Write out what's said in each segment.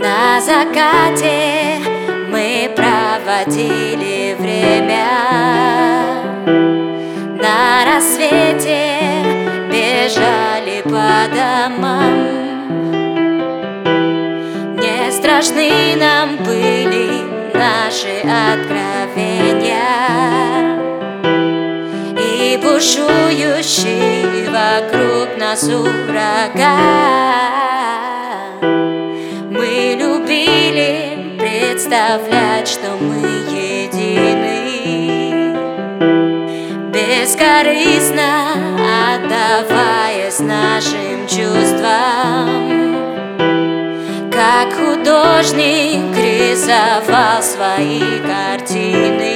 На закате мы проводили время, на рассвете бежали по домам. Не страшны нам были наши откровения и бушующий вокруг нас ураган. Мы любили представлять, что мы едины, бескорыстно отдаваясь нашим чувствам. Как художник рисовал свои картины,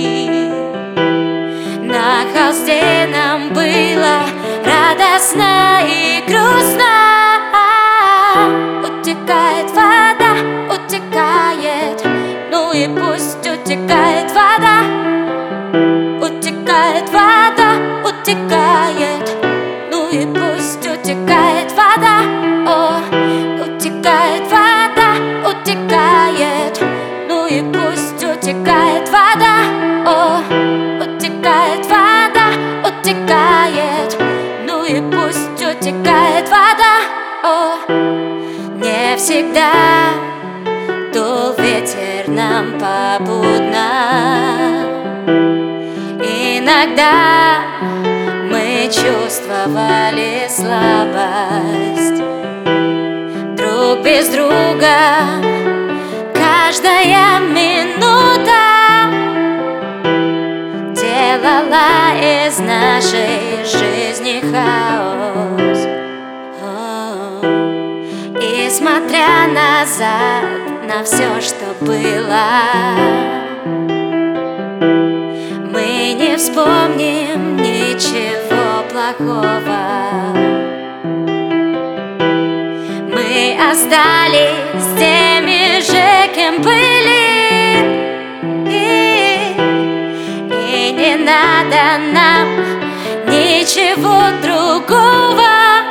на холсте нам было радостно и грустно. Утекает вода, утекает, ну и пусть утекает вода. Утекает вода, утекает, ну и пусть утекает вода. О, утекает вода, утекает, ну и пусть утекает вода. О, утекает вода, утекает, ну и пусть утекает вода. О, не всегда дул ветер нам попутно. Иногда мы чувствовали слабость друг без друга. Каждая минута делала из нашей жизни хаос. И смотря назад на все, что было, мы не вспомним ничего плохого. Мы остались теми же, кем были, и не надо нам ничего другого.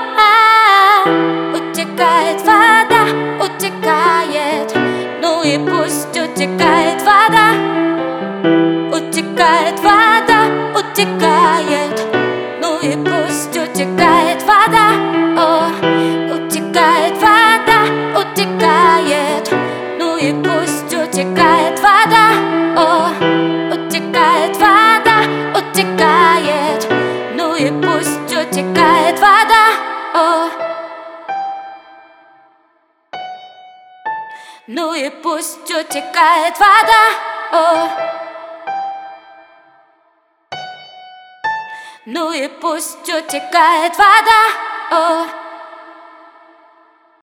Утекает вода, утекает, ну и пусть утекает вода. Утекает вода, утекает, ну и пусть утекает вода. О, утекает вода, утекает, ну и пусть утекает вода. О, утекает вода, утекает, ну и пусть утекает вода. О, ну и пусть утекает вода. О, ну и пусть утекает вода. О.